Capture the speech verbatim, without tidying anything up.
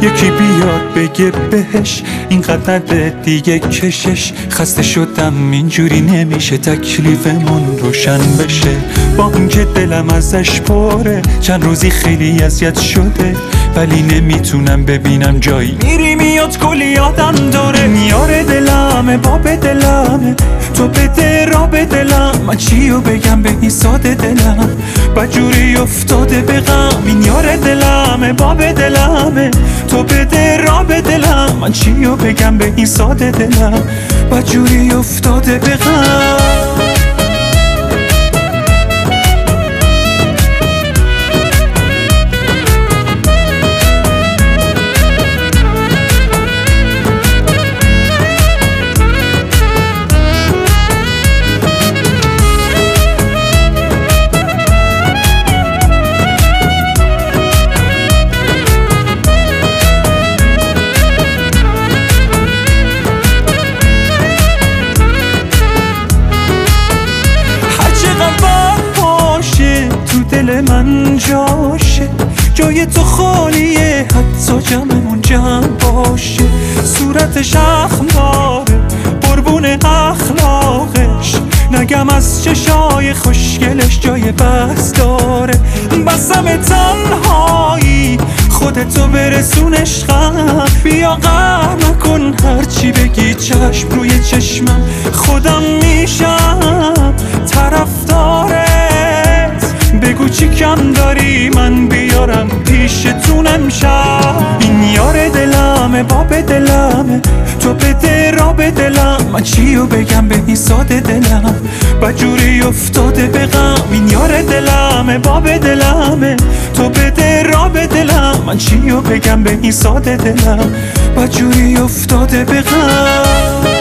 یکی بیاد بگه بهش اینقدر دیگه کشش. خسته شدم اینجوری نمیشه تکلیفمون روشن بشه. با اون که دلم ازش پره چند روزی خیلی اذیت شده، ولی نمیتونم ببینم جایی میری میاد کلی یادم داره. میاره دلمه باب دلمه تو بده را به دلم، من چیو بگم به این ساده دلم بجوری افتاده به غم. این یار دلمه باب دلمه تو بده را به دلم، من چیو بگم به این ساده دلم بجوری افتاده به غم. دل من جاشه جای تو خالیه، حتی جمعمون جمع باشه. صورتش اخماره قربون اخلاقش، نگم از چشای خوشگلش جای بس داره. بسم تنهایی خودتو برسون عشقم، بیا قهر نکن هرچی بگی چشم روی چشمم. خودم میشم طرفدارت، بگو چی کم داری من بیارم پیشتون امشب. این یار دلمه باب دلمه تو بده را به دلم، من چیو بگم به این ساده دلم بجوری افتاده به غم. این یار دلمه باب دلمه تو بده را به دلم، من چیو بگم به این ساده دلم بجوری افتاده به غم.